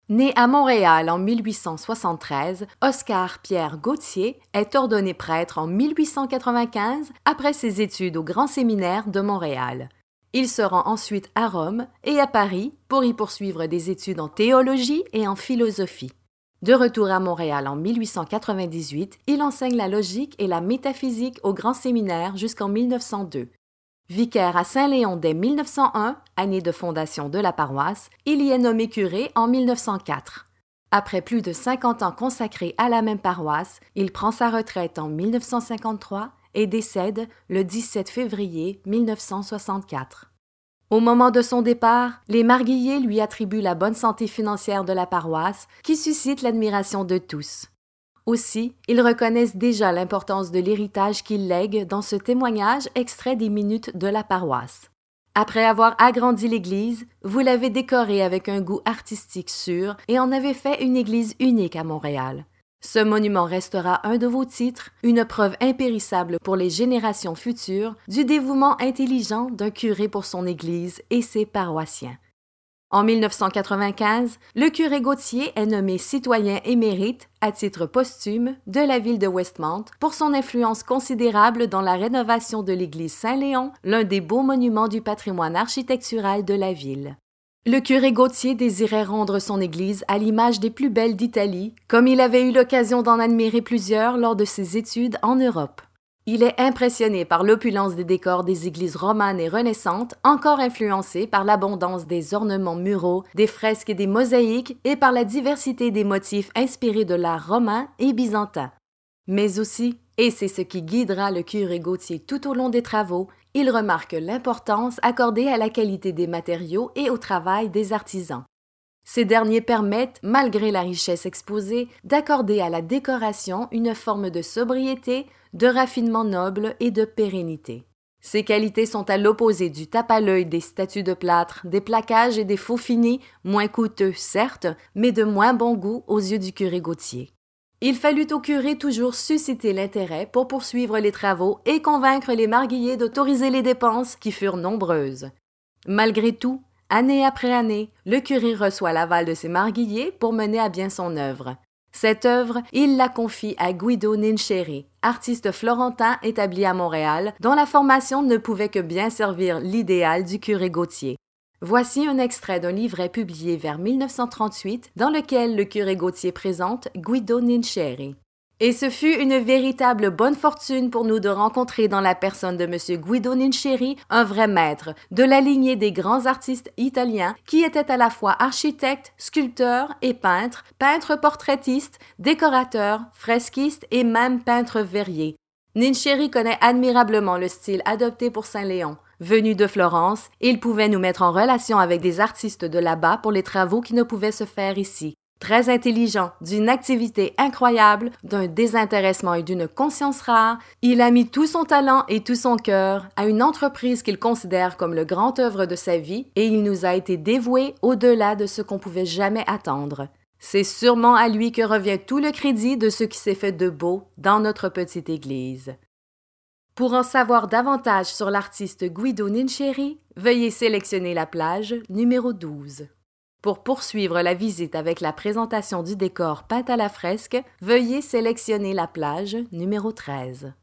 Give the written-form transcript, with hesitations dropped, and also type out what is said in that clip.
Né à Montréal en 1873, Oscar-Pierre Gauthier est ordonné prêtre en 1895 après ses études au Grand Séminaire de Montréal. Il se rend ensuite à Rome et à Paris pour y poursuivre des études en théologie et en philosophie. De retour à Montréal en 1898, il enseigne la logique et la métaphysique au Grand Séminaire jusqu'en 1902. Vicaire à Saint-Léon dès 1901, année de fondation de la paroisse, il y est nommé curé en 1904. Après plus de 50 ans consacrés à la même paroisse, il prend sa retraite en 1953 et décède le 17 février 1964. Au moment de son départ, les Marguilliers lui attribuent la bonne santé financière de la paroisse qui suscite l'admiration de tous. Aussi, ils reconnaissent déjà l'importance de l'héritage qu'il lègue dans ce témoignage extrait des minutes de la paroisse. Après avoir agrandi l'Église, vous l'avez décorée avec un goût artistique sûr et en avez fait une Église unique à Montréal. Ce monument restera un de vos titres, une preuve impérissable pour les générations futures du dévouement intelligent d'un curé pour son Église et ses paroissiens. En 1995, le curé Gauthier est nommé citoyen émérite, à titre posthume, de la ville de Westmount pour son influence considérable dans la rénovation de l'église Saint-Léon, l'un des beaux monuments du patrimoine architectural de la ville. Le curé Gauthier désirait rendre son église à l'image des plus belles d'Italie, comme il avait eu l'occasion d'en admirer plusieurs lors de ses études en Europe. Il est impressionné par l'opulence des décors des églises romanes et renaissantes, encore influencées par l'abondance des ornements muraux, des fresques et des mosaïques, et par la diversité des motifs inspirés de l'art romain et byzantin. Mais aussi, et c'est ce qui guidera le curé Gauthier tout au long des travaux, il remarque l'importance accordée à la qualité des matériaux et au travail des artisans. Ces derniers permettent, malgré la richesse exposée, d'accorder à la décoration une forme de sobriété, de raffinement noble et de pérennité. Ces qualités sont à l'opposé du tape à l'œil des statues de plâtre, des plaquages et des faux finis, moins coûteux certes, mais de moins bon goût aux yeux du curé Gauthier. Il fallut au curé toujours susciter l'intérêt pour poursuivre les travaux et convaincre les Marguilliers d'autoriser les dépenses qui furent nombreuses. Malgré tout, année après année, le curé reçoit l'aval de ses Marguilliers pour mener à bien son œuvre. Cette œuvre, il la confie à Guido Nincheri, artiste florentin établi à Montréal, dont la formation ne pouvait que bien servir l'idéal du curé Gauthier. Voici un extrait d'un livret publié vers 1938 dans lequel le curé Gauthier présente Guido Nincheri. Et ce fut une véritable bonne fortune pour nous de rencontrer dans la personne de M. Guido Nincheri un vrai maître, de la lignée des grands artistes italiens qui étaient à la fois architecte, sculpteur et peintre, peintre portraitiste, décorateur, fresquiste et même peintre verrier. Nincheri connaît admirablement le style adopté pour Saint-Léon. Venu de Florence, il pouvait nous mettre en relation avec des artistes de là-bas pour les travaux qui ne pouvaient se faire ici. Très intelligent, d'une activité incroyable, d'un désintéressement et d'une conscience rare, il a mis tout son talent et tout son cœur à une entreprise qu'il considère comme le grand œuvre de sa vie et il nous a été dévoué au-delà de ce qu'on pouvait jamais attendre. C'est sûrement à lui que revient tout le crédit de ce qui s'est fait de beau dans notre petite église. Pour en savoir davantage sur l'artiste Guido Nincheri, veuillez sélectionner la plage numéro 12. Pour poursuivre la visite avec la présentation du décor peint à la fresque, veuillez sélectionner la plage numéro 13.